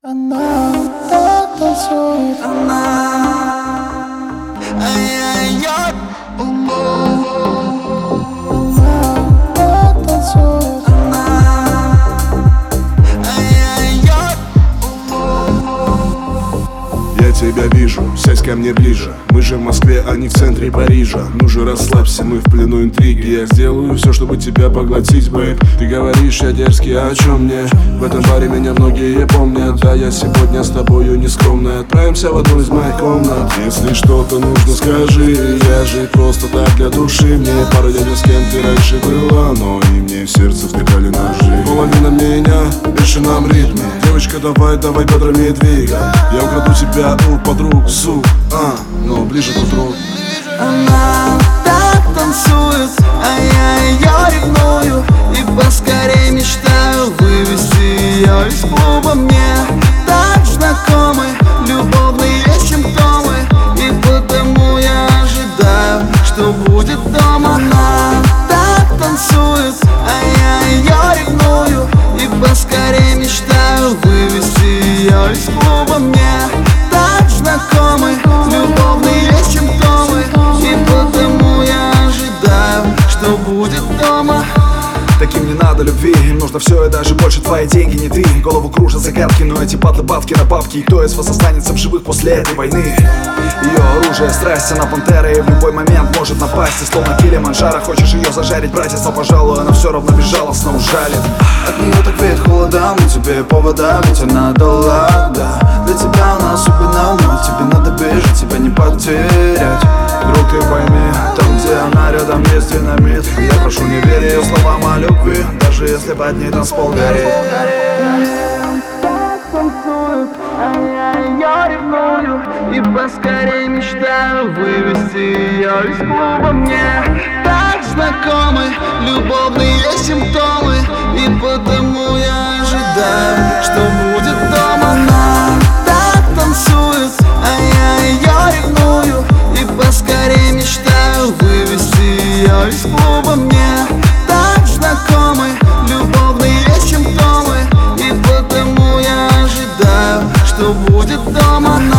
Она так танцует, Ай-яй-яй, она так танцует, ай-яй-яй. Я тебя вижу, сядь ко мне ближе. Мы же в Москве, а не в центре Парижа. Ну же расслабься, мы в плену интриги. Я сделаю все, чтобы тебя поглотить, бэйб. Ты говоришь, я дерзкий, а о чем мне? В этом баре меня многие помнят. Да, я сегодня с тобою не скромный. Отправимся в одну из моих комнат. Если что-то нужно, скажи. Я же просто так для души. Мне пара дней с кем ты раньше была, но и мне в сердце втыкали ножи. Половина меня в бешеном ритме. Девочка, давай, давай бедрами двигай. Я украду тебя у подруг, но ближе к утру. Она так танцует, я ревную и поскорей мечтаю вывести ее из клуба. Мне так знакомы любовные симптомы, и потому я ожидаю, что будет дома. Она так танцует, я ревную и поскорей мечтаю вывести ее из клуба. Мне так знакомы любовные симптомы, и потому я ожидаю, что будет дома. Таким не надо любви, им нужно все и даже больше. Твои деньги, не ты, голову кружат загадки. Но эти падлы бабки на бабки, и кто из вас останется в живых после этой войны? Ее оружие, страсть, она пантера, и в любой момент может напасть. И словно Килиманджаро, хочешь ее зажарить, братец, но пожалуй, она все равно безжалостно ужалит. От нее так веет холодом, но тебе повода, ведь она дала, да. Для тебя она особенно, но тебе надо бежать, тебя не потерять. Друг, ты пойми, там, где она рядом, есть динамит. Я прошу, не верь ее словам о любви, даже если под ней танцпол горит. Я ревную и поскорей мечтаю вывести ее из клуба. Мне так знакомы любовные симптомы, и потому я ожидаю, что будет дома. Она так танцует, я ревную и поскорей мечтаю вывести ее из клуба. Мне так знакомы любовные симптомы, и потому я ожидаю, что будет дома.